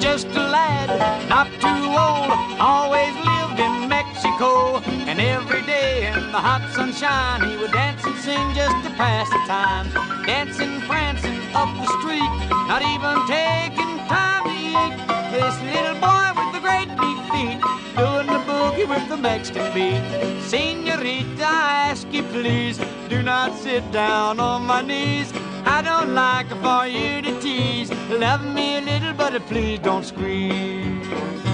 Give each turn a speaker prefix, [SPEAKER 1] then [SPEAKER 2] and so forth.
[SPEAKER 1] just a lad, not too old, always lived in Mexico. And every day in the hot sunshine, he would dance and sing just to pass the time. Dancing, prancing up the street, not even taking time to eat. This little boy with the great big feet, doing the boogie with the Mexican beat. Senorita, I ask you please, do not sit down on my knees. I don't like for you to tease. Love me a little, but please don't squeeze.